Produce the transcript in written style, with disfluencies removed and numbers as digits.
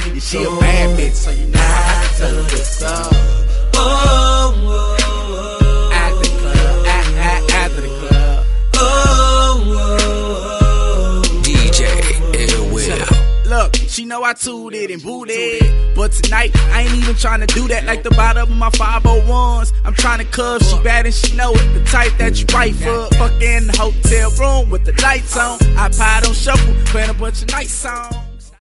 And she a bad bitch, so you know I tell her what's up. After the club, after the club. DJ Ill Will. Look, she know I tooted and booted, but tonight I ain't even trying to do that like the bottom of my 501s. I'm trying to cuff, she bad and she know it. The type that you write for, fuck in the hotel room with the lights on. iPod on shuffle, playing a bunch of nice songs.